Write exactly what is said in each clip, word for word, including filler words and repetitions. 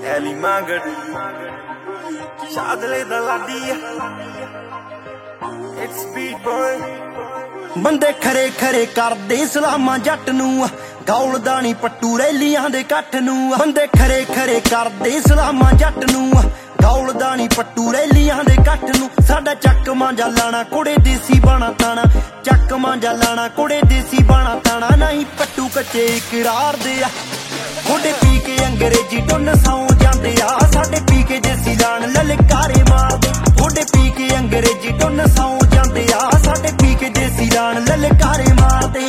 ally ਮੰਗੜ ਸ਼ਾਦਲੇ ਦਾ ਲਾਡੀ ਇਟਸ ਬੀਟ ਬॉय ਬੰਦੇ ਖਰੇ ਖਰੇ ਕਰਦੇ ਸਲਾਮਾਂ ਜੱਟ ਨੂੰ ਗੌਲਦਾ ਨੀ ਪੱਟੂ ਰੈਲੀਆਂ ਦੇ ਇਕੱਠ ਨੂੰ ਬੰਦੇ ਖਰੇ ਖਰੇ ਕਰਦੇ ਸਲਾਮਾਂ ਜੱਟ ਨੂੰ ਗੌਲਦਾ ਨੀ ਪੱਟੂ ਰੈਲੀਆਂ ਦੇ ਇਕੱਠ ਨੂੰ ਸਾਡਾ ਚੱਕ ਮਾਂਜਾ ਲਾਣਾ ਕੁੜੇ ਦੇਸੀ ਬਾਣਾ ਤਾਣਾ ਚੱਕ ਮਾਂਜਾ ਲਾਣਾ ਕੁੜੇ ਦੇਸੀ ਬਾਣਾ ਤਾਣਾ ਨਹੀਂ ਪੱਟੂ ਕੱਚੇ ਇਕਰਾਰ ਦੇ ਆ ਮੁੰਡੇ ਪੀ ਕੇ ਅੰਗਰੇਜ਼ੀ ਟੁੰਨ ਸੌਂ ਜਾਂਦੇ ਆ ਸਾਡੇ ਪੀ ਕੇ ਦੇਸੀ ਲਾਣ ਲਲਕਾਰੇ ਮਾਰਦੇ ਮੁੰਡੇ ਪੀ ਕੇ ਅੰਗਰੇਜ਼ੀ ਟੁੰਨ ਸੌਂ ਜਾਂਦੇ ਆ ਸਾਡੇ ਪੀ ਕੇ ਦੇਸੀ ਲਾਣ ਲਲਕਾਰੇ ਮਾਰਦੇ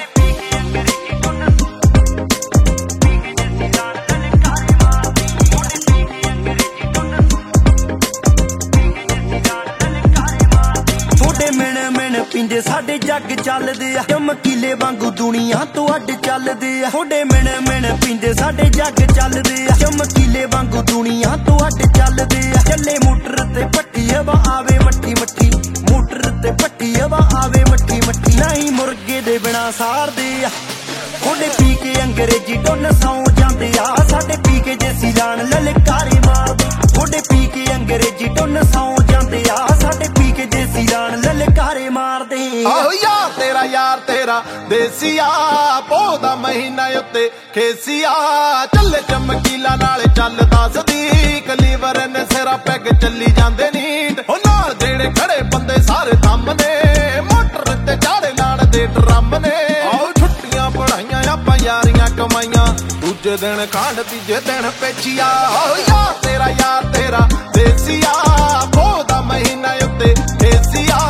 ਪਿੰਦੇ ਸਾਡੇ ਜੱਗ ਚੱਲਦੇ ਆ ਚਮਕੀਲੇ ਵਾਂਗੂ ਦੁਨੀਆ ਤੋਂ ਅੱਡ ਚੱਲਦੇ ਆ ਥੋੜੇ ਮਿਣ ਮਿਣ ਪਿੰਦੇ ਸਾਡੇ ਜੱਗ ਚੱਲਦੇ ਆ ਚਮਕੀਲੇ ਵਾਂਗੂ ਦੁਨੀਆ ਤੋਂ ਅੱਡ ਚੱਲਦੇ ਆ ਚੱਲੇ ਮੋਟਰ ਤੇ ਪੱਟੀ ਹਵਾ ਆਵੇ ਮੱਠੀ ਮੱਠੀ ਮੋਟਰ ਤੇ ਪੱਟੀ ਹਵਾ ਆਵੇ ਮੱਠੀ ਮੱਠੀ ਨਹੀਂ ਮੁਰਗੇ ਦੇ ਬਿਨਾ ਸਾਰਦੇ ਆ ਥੋੜੇ ਪੀ ਕੇ ਅੰਗਰੇਜ਼ੀ ਟੁੰਨ ਸੌਂ ਜਾਂਦੇ ਆ ਸਾਡੇ ਪੀ ਕੇ ਦੇਸੀ ਲਾਣ ਲਲਕਾਰੇ ਮਾਰਦੇ ਥੋੜੇ ਪੀ ਕੇ ਅੰਗਰੇਜ਼ੀ ਟੁੰਨ ਸੌਂ ਜਾਂਦੇ ਆ ਸਾਡੇ ਪੀ ਕੇ ਦੇਸੀ ਲਾਣ ਲਲਕਾਰੇ ਮਾਰਦੇ ਆਹੋ ਯਾਰ ਤੇਰਾ ਯਾਰ ਤੇਰਾ ਦੇਸੀਆ ਪੋਹ ਦਾ ਮਹੀਨਾ ਉੱਤੇ ਖੇਸੀਆ ਚੱਲੇ ਚਮਕੀਲਾ ਨਾਲ ਚੱਲਦਾ ਸਦੀਕ ਲੀਵਰ ਨੇ ਸਿਰਾ ਪੈਗ ਚੱਲੀ ਜਾਂਦੇ ਨੀਂਦ ਉਹ ਨਾਲ ਜਿਹੜੇ ਖੜੇ ਬੰਦੇ ਸਾਰੇ ਥੰਮ ਨੇ ਮੋਟਰ ਤੇ ਚਾੜੇ ਲਾਣ ਦੇ ਡਰਮ ਨੇ ਆਹੋ ਛੁੱਟੀਆਂ ਪੜਾਈਆਂ ਆਪਾਂ ਯਾਰੀਆਂ ਕਮਾਈਆਂ ਦੂਜੇ ਦਿਨ ਖਾਂਡ ਤੀਜੇ ਦਿਨ ਪੇਚੀਆ ਆਹੋ ਯਾਰ ਤੇਰਾ ਯਾਰ ਤੇਰਾ ਦੇਸੀਆ ਪੋਹ ਦਾ ਮਹੀਨਾ ਉੱਤੇ ਖੇਸੀਆ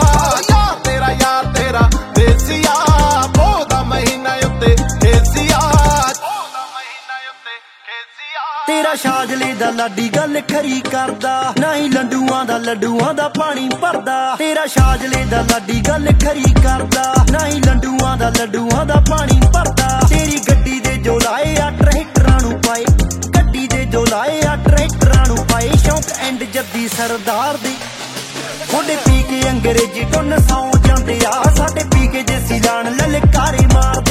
ਤੇਰਾ ਸ਼ਾਜਲੇ ਦਾ ਲਾਡੀ ਗੱਲ ਖਰੀ ਕਰਦਾ ਨਹੀਂ ਲੰਡੂਆਂ ਦਾ ਲੱਡੂਆਂ ਦਾ ਪਾਣੀ ਭਰਦਾ ਤੇਰਾ ਸ਼ਾਜਲੇ ਦਾ ਲਾਡੀ ਗੱਲ ਖਰੀ ਕਰਦਾ ਨਹੀਂ ਲੰਡੂਆਂ ਦਾ ਲੱਡੂਆਂ ਦਾ ਪਾਣੀ ਭਰਦਾ ਤੇਰੀ ਗੱਡੀ ਦੇ ਜੋ ਲਾਏ ਆ ਟਰੈਕਟਰਾਂ ਨੂੰ ਪਾਏ ਗੱਡੀ ਦੇ ਜੋ ਲਾਏ ਆ ਟਰੈਕਟਰਾਂ ਨੂੰ ਪਾਏ ਸ਼ੌਂਕ ਐਂਡ ਜੱਦੀ ਸਰਦਾਰ ਦੀ ਮੁੰਡੇ ਪੀ ਕੇ ਅੰਗਰੇਜ਼ੀ ਟੁੰਨ ਸੌਂ ਜਾਂਦੇ ਆ ਸਾਡੇ ਪੀ ਕੇ ਦੇਸੀ ਲਾਣ ਲਲਕਾਰੇ ਮਾਰ